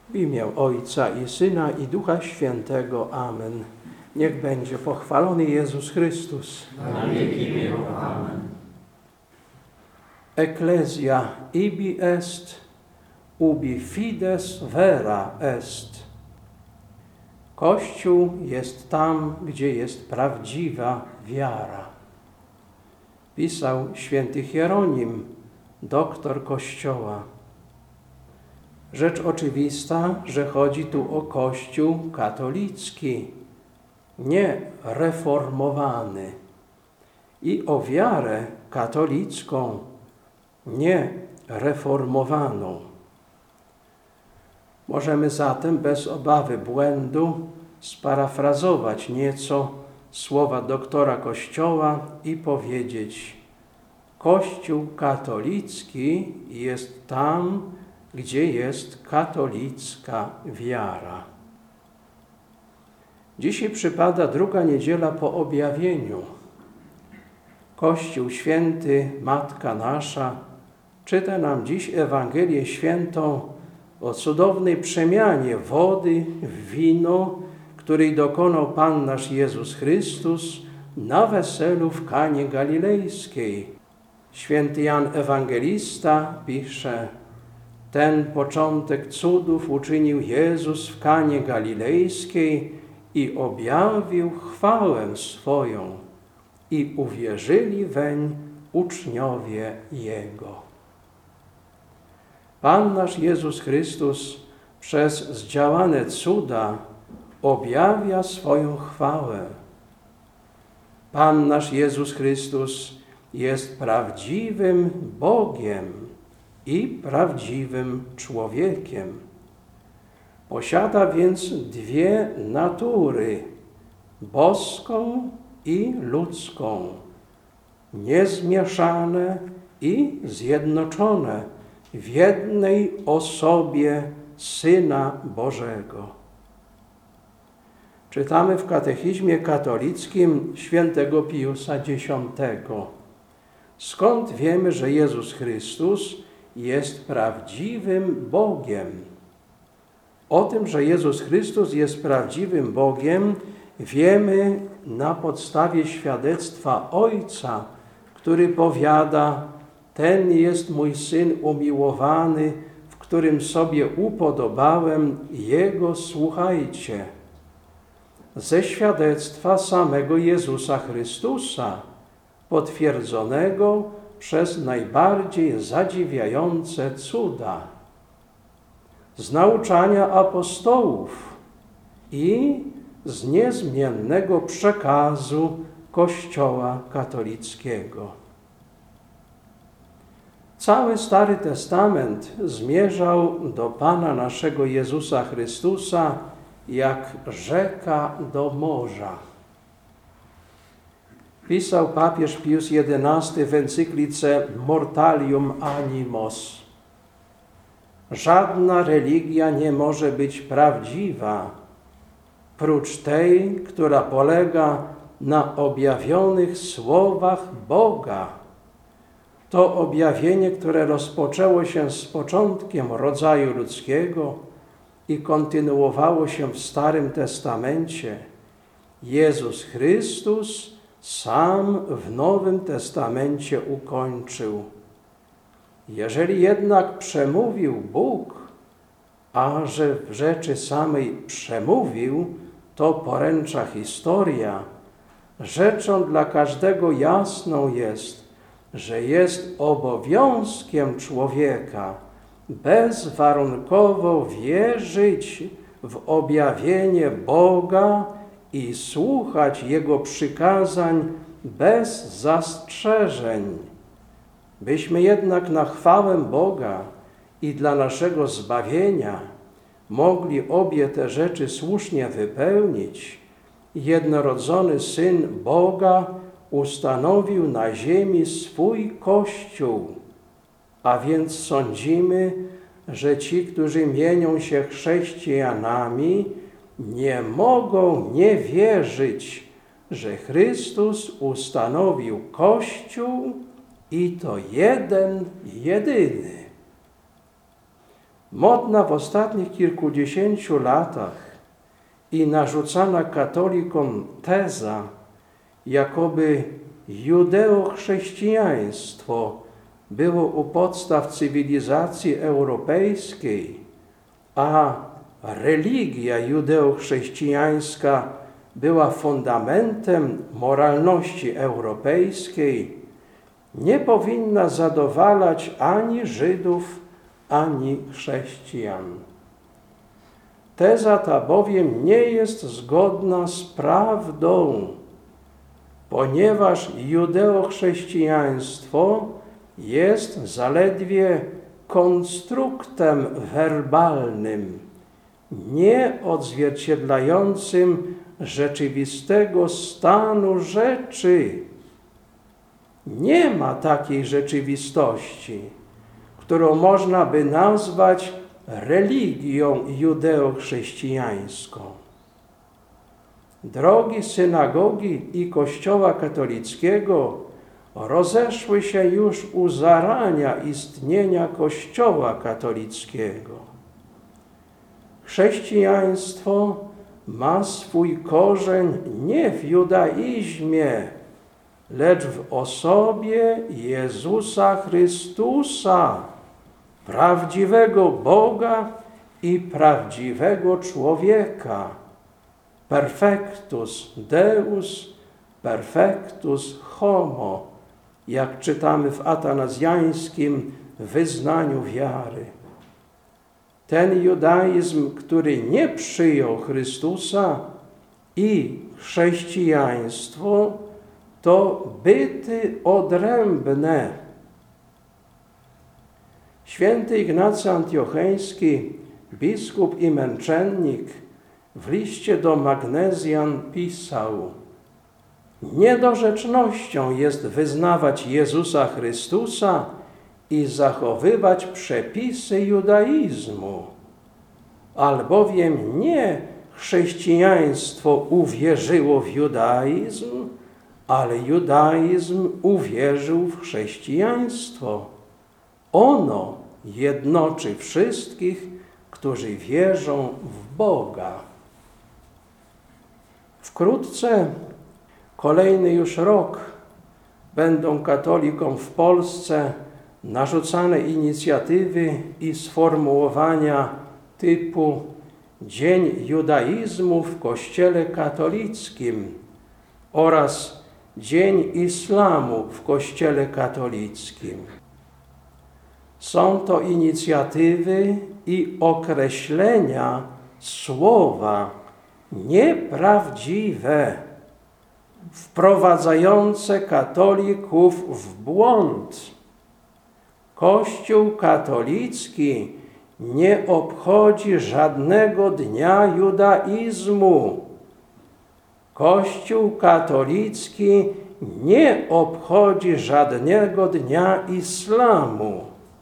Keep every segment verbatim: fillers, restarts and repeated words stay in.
W imię Ojca i Syna i Ducha Świętego. Amen. Niech będzie pochwalony Jezus Chrystus. Na wieki wieków. Amen. Ecclesia ibi est, ubi fides vera est. Kościół jest tam, gdzie jest prawdziwa wiara. Pisał święty Hieronim, doktor Kościoła. Rzecz oczywista, że chodzi tu o Kościół katolicki, nie reformowany, i o wiarę katolicką, nie reformowaną. Możemy zatem bez obawy błędu sparafrazować nieco słowa doktora Kościoła i powiedzieć: Kościół katolicki jest tam, gdzie jest katolicka wiara. Dzisiaj przypada druga niedziela po objawieniu. Kościół Święty, Matka Nasza, czyta nam dziś Ewangelię Świętą o cudownej przemianie wody w wino, której dokonał Pan nasz Jezus Chrystus na weselu w Kanie Galilejskiej. Święty Jan Ewangelista pisze: ten początek cudów uczynił Jezus w Kanie Galilejskiej i objawił chwałę swoją, i uwierzyli weń uczniowie Jego. Pan nasz Jezus Chrystus przez zdziałane cuda objawia swoją chwałę. Pan nasz Jezus Chrystus jest prawdziwym Bogiem i prawdziwym człowiekiem. Posiada więc dwie natury, boską i ludzką, niezmieszane i zjednoczone w jednej osobie Syna Bożego. Czytamy w katechizmie katolickim świętego Piusa Dziesiątego. Skąd wiemy, że Jezus Chrystus jest prawdziwym Bogiem? O tym, że Jezus Chrystus jest prawdziwym Bogiem, wiemy na podstawie świadectwa Ojca, który powiada: ten jest mój Syn umiłowany, w którym sobie upodobałem, Jego słuchajcie. Ze świadectwa samego Jezusa Chrystusa, potwierdzonego przez najbardziej zadziwiające cuda, z nauczania apostołów i z niezmiennego przekazu Kościoła katolickiego. Cały Stary Testament zmierzał do Pana naszego Jezusa Chrystusa jak rzeka do morza. Pisał papież Pius jedenasty w encyklice Mortalium Animos: żadna religia nie może być prawdziwa, prócz tej, która polega na objawionych słowach Boga. To objawienie, które rozpoczęło się z początkiem rodzaju ludzkiego i kontynuowało się w Starym Testamencie, Jezus Chrystus sam w Nowym Testamencie ukończył. Jeżeli jednak przemówił Bóg, a że w rzeczy samej przemówił, to poręcza historia, rzeczą dla każdego jasną jest, że jest obowiązkiem człowieka bezwarunkowo wierzyć w objawienie Boga i słuchać Jego przykazań bez zastrzeżeń. Byśmy jednak na chwałę Boga i dla naszego zbawienia mogli obie te rzeczy słusznie wypełnić, jednorodzony Syn Boga ustanowił na ziemi swój Kościół, a więc sądzimy, że ci, którzy mienią się chrześcijanami, nie mogą nie wierzyć, że Chrystus ustanowił Kościół i to jeden, jedyny. Modna w ostatnich kilkudziesięciu latach i narzucana katolikom teza, jakoby judeo-chrześcijaństwo było u podstaw cywilizacji europejskiej, a religia judeo-chrześcijańska była fundamentem moralności europejskiej, nie powinna zadowalać ani Żydów, ani chrześcijan. Teza ta bowiem nie jest zgodna z prawdą, ponieważ judeo-chrześcijaństwo jest zaledwie konstruktem werbalnym, nie odzwierciedlającym rzeczywistego stanu rzeczy. Nie ma takiej rzeczywistości, którą można by nazwać religią judeo-chrześcijańską. Drogi synagogi i Kościoła katolickiego rozeszły się już u zarania istnienia Kościoła katolickiego. Chrześcijaństwo ma swój korzeń nie w judaizmie, lecz w osobie Jezusa Chrystusa, prawdziwego Boga i prawdziwego człowieka. Perfectus Deus, perfectus homo, jak czytamy w atanazjańskim wyznaniu wiary. Ten judaizm, który nie przyjął Chrystusa, i chrześcijaństwo to byty odrębne. Święty Ignacy Antiocheński, biskup i męczennik, w liście do Magnezjan pisał: niedorzecznością jest wyznawać Jezusa Chrystusa i zachowywać przepisy judaizmu, albowiem nie chrześcijaństwo uwierzyło w judaizm, ale judaizm uwierzył w chrześcijaństwo. Ono jednoczy wszystkich, którzy wierzą w Boga. Wkrótce, kolejny już rok, będą katolikom w Polsce narzucane inicjatywy i sformułowania typu Dzień Judaizmu w Kościele katolickim oraz Dzień Islamu w Kościele katolickim. Są to inicjatywy i określenia słowa nieprawdziwe, wprowadzające katolików w błąd. Kościół katolicki nie obchodzi żadnego dnia judaizmu. Kościół katolicki nie obchodzi żadnego dnia islamu.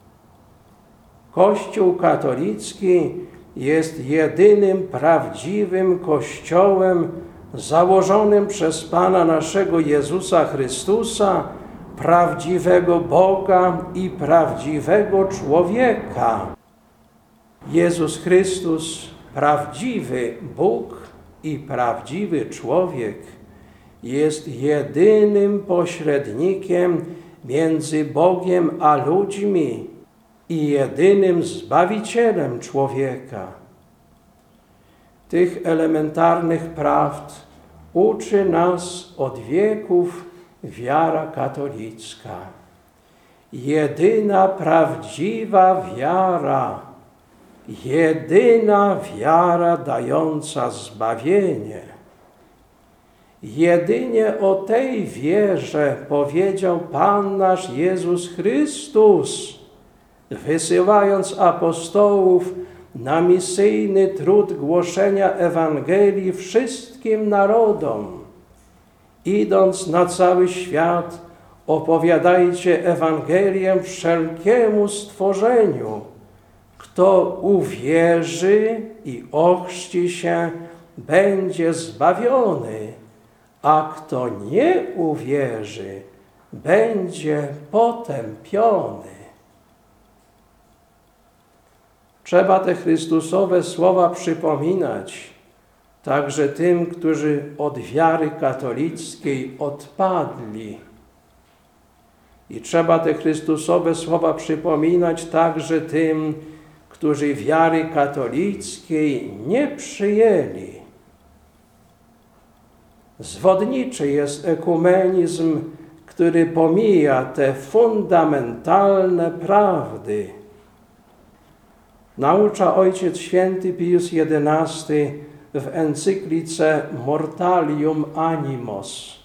Kościół katolicki jest jedynym prawdziwym Kościołem założonym przez Pana naszego Jezusa Chrystusa, prawdziwego Boga i prawdziwego człowieka. Jezus Chrystus, prawdziwy Bóg i prawdziwy człowiek, jest jedynym pośrednikiem między Bogiem a ludźmi i jedynym Zbawicielem człowieka. Tych elementarnych prawd uczy nas od wieków wiara katolicka. Jedyna prawdziwa wiara, jedyna wiara dająca zbawienie. Jedynie o tej wierze powiedział Pan nasz Jezus Chrystus, wysyłając apostołów na misyjny trud głoszenia Ewangelii wszystkim narodom. Idąc na cały świat, opowiadajcie Ewangelię wszelkiemu stworzeniu. Kto uwierzy i ochrzci się, będzie zbawiony, a kto nie uwierzy, będzie potępiony. Trzeba te Chrystusowe słowa przypominać także tym, którzy od wiary katolickiej odpadli. I trzeba te Chrystusowe słowa przypominać także tym, którzy wiary katolickiej nie przyjęli. Zwodniczy jest ekumenizm, który pomija te fundamentalne prawdy. Naucza Ojciec Święty Pius jedenasty w encyklice Mortalium Animos.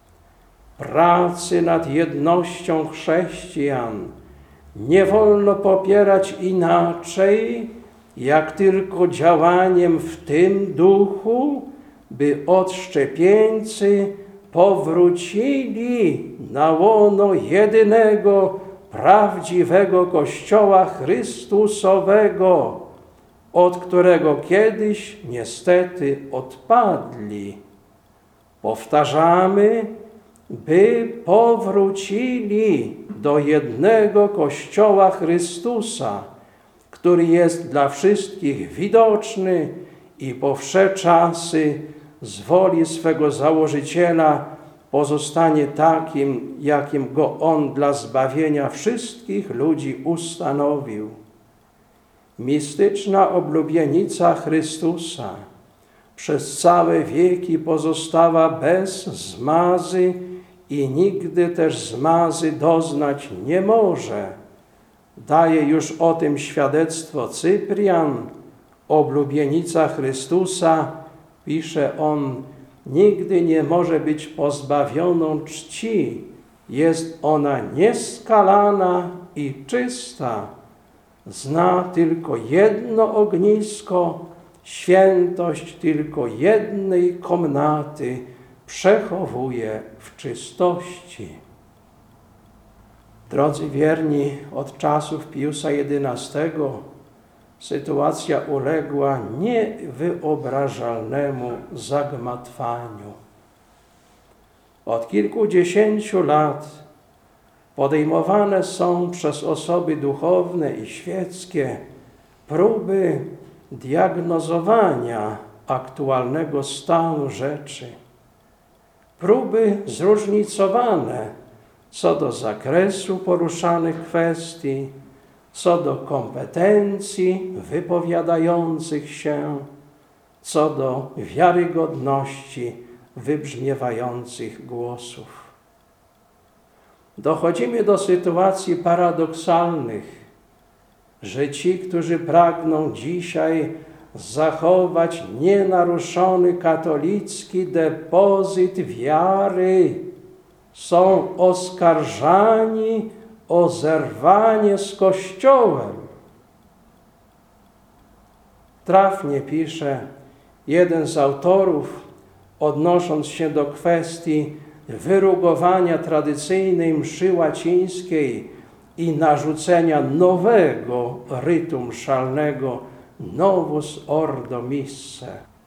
Pracy nad jednością chrześcijan nie wolno popierać inaczej, jak tylko działaniem w tym duchu, by odszczepieńcy powrócili na łono jedynego, prawdziwego Kościoła Chrystusowego, od którego kiedyś niestety odpadli. Powtarzamy, by powrócili do jednego Kościoła Chrystusa, który jest dla wszystkich widoczny i po wsze czasy z woli swego założyciela pozostanie takim, jakim go On dla zbawienia wszystkich ludzi ustanowił. Mistyczna oblubienica Chrystusa przez całe wieki pozostała bez zmazy i nigdy też zmazy doznać nie może. Daje już o tym świadectwo Cyprian. Oblubienica Chrystusa, pisze on, nigdy nie może być pozbawioną czci. Jest ona nieskalana i czysta. Zna tylko jedno ognisko, świętość tylko jednej komnaty przechowuje w czystości. Drodzy wierni, od czasów Piusa jedenastego sytuacja uległa niewyobrażalnemu zagmatwaniu. Od kilkudziesięciu lat podejmowane są przez osoby duchowne i świeckie próby diagnozowania aktualnego stanu rzeczy. Próby zróżnicowane co do zakresu poruszanych kwestii, co do kompetencji wypowiadających się, co do wiarygodności wybrzmiewających głosów. Dochodzimy do sytuacji paradoksalnych, że ci, którzy pragną dzisiaj zachować nienaruszony katolicki depozyt wiary, są oskarżani o zerwanie z Kościołem. Trafnie pisze jeden z autorów, odnosząc się do kwestii wyrugowania tradycyjnej mszy łacińskiej i narzucenia nowego rytu mszalnego Novus Ordo Missae.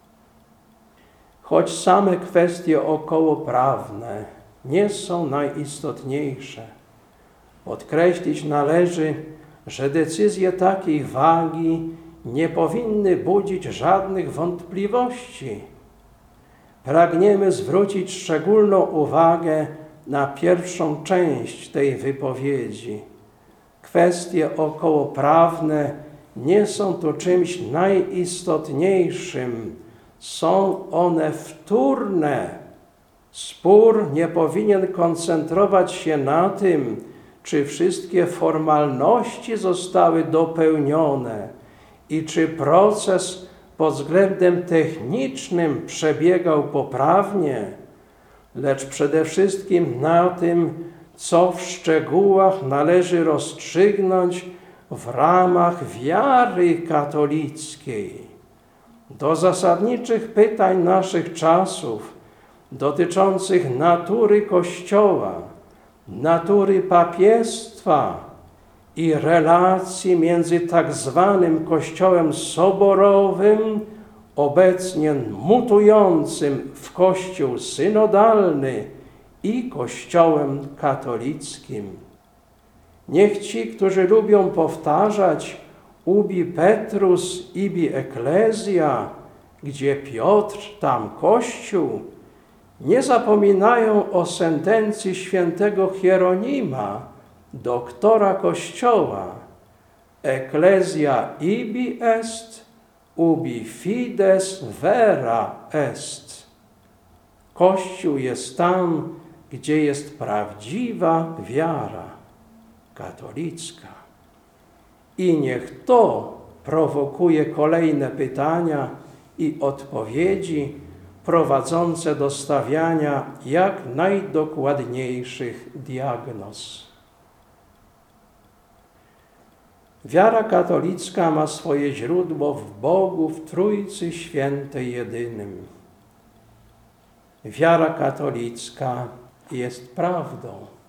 Choć same kwestie okołoprawne nie są najistotniejsze, podkreślić należy, że decyzje takiej wagi nie powinny budzić żadnych wątpliwości. Pragniemy zwrócić szczególną uwagę na pierwszą część tej wypowiedzi. Kwestie okołoprawne nie są tu czymś najistotniejszym. Są one wtórne. Spór nie powinien koncentrować się na tym, czy wszystkie formalności zostały dopełnione i czy proces pod względem technicznym przebiegał poprawnie, lecz przede wszystkim na tym, co w szczegółach należy rozstrzygnąć w ramach wiary katolickiej. Do zasadniczych pytań naszych czasów dotyczących natury Kościoła, natury papiestwa i relacji między tak zwanym Kościołem soborowym, obecnie mutującym w Kościół synodalny i Kościołem katolickim. Niech ci, którzy lubią powtarzać ubi Petrus ibi ecclesia, gdzie Piotr, tam Kościół, nie zapominają o sentencji świętego Hieronima, doktora Kościoła. Ecclesia ibi est, ubi fides vera est. Kościół jest tam, gdzie jest prawdziwa wiara katolicka. I niech to prowokuje kolejne pytania i odpowiedzi prowadzące do stawiania jak najdokładniejszych diagnoz. Wiara katolicka ma swoje źródło w Bogu, w Trójcy Świętej Jedynym. Wiara katolicka jest prawdą.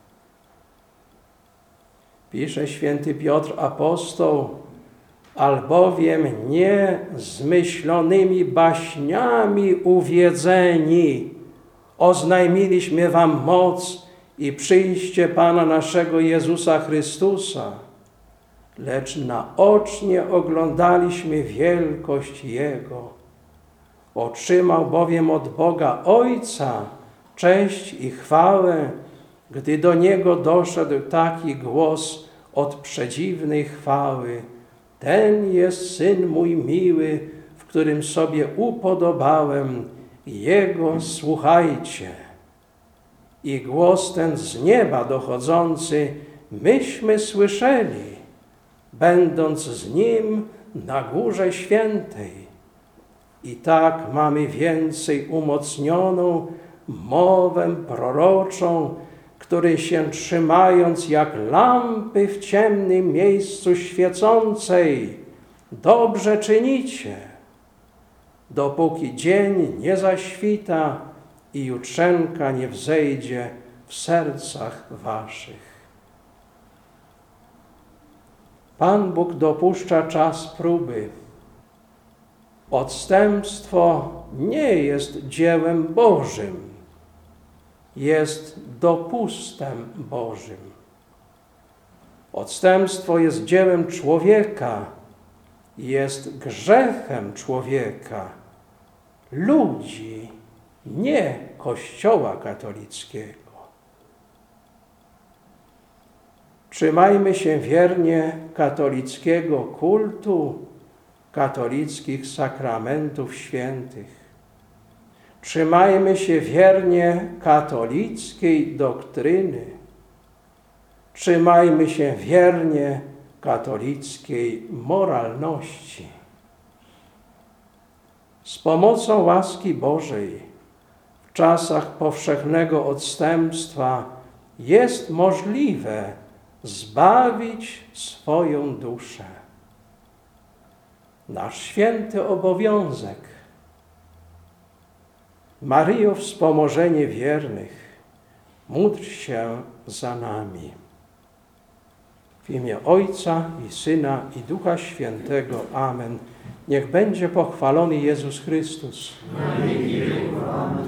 Pisze święty Piotr Apostoł, albowiem nie zmyślonymi baśniami uwiedzeni oznajmiliśmy wam moc i przyjście Pana naszego Jezusa Chrystusa, lecz naocznie oglądaliśmy wielkość Jego. Otrzymał bowiem od Boga Ojca cześć i chwałę, gdy do Niego doszedł taki głos od przedziwnej chwały. Ten jest Syn mój miły, w którym sobie upodobałem, Jego słuchajcie. I głos ten z nieba dochodzący myśmy słyszeli, będąc z Nim na Górze Świętej. I tak mamy więcej umocnioną mowę proroczą, której się trzymając jak lampy w ciemnym miejscu świecącej, dobrze czynicie, dopóki dzień nie zaświta i jutrzenka nie wzejdzie w sercach waszych. Pan Bóg dopuszcza czas próby. Odstępstwo nie jest dziełem Bożym, jest dopustem Bożym. Odstępstwo jest dziełem człowieka, jest grzechem człowieka, ludzi, nie Kościoła katolickiego. Trzymajmy się wiernie katolickiego kultu, katolickich sakramentów świętych. Trzymajmy się wiernie katolickiej doktryny. Trzymajmy się wiernie katolickiej moralności. Z pomocą łaski Bożej w czasach powszechnego odstępstwa jest możliwe zbawić swoją duszę. Nasz święty obowiązek. Maryjo, wspomożenie wiernych, módl się za nami. W imię Ojca i Syna i Ducha Świętego. Amen. Niech będzie pochwalony Jezus Chrystus. Na wieki wieków. Amen.